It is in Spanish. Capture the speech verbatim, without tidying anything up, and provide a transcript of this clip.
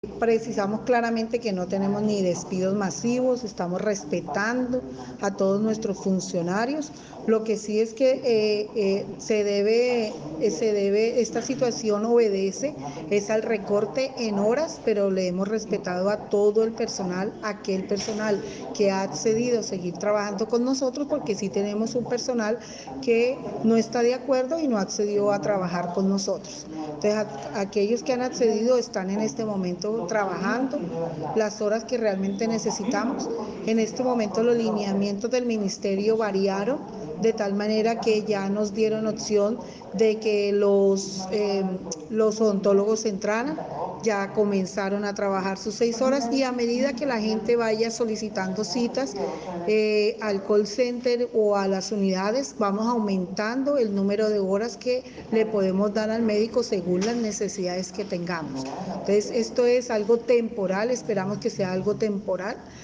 Precisamos claramente que no tenemos ni despidos masivos, estamos respetando a todos nuestros funcionarios. Lo que sí es que eh, eh, se debe, eh, se debe, esta situación obedece es al recorte en horas, pero le hemos respetado a todo el personal, aquel personal que ha accedido a seguir trabajando con nosotros, porque sí tenemos un personal que no está de acuerdo y no accedió a trabajar con nosotros. Entonces, a, aquellos que han accedido están en este momento trabajando las horas que realmente necesitamos. En este momento los lineamientos del ministerio variaron de tal manera que ya nos dieron opción de que los, eh, los odontólogos entraran, ya comenzaron a trabajar sus seis horas y a medida que la gente vaya solicitando citas eh, al call center o a las unidades, vamos aumentando el número de horas que le podemos dar al médico según las necesidades que tengamos. Entonces, esto es algo temporal, esperamos que sea algo temporal.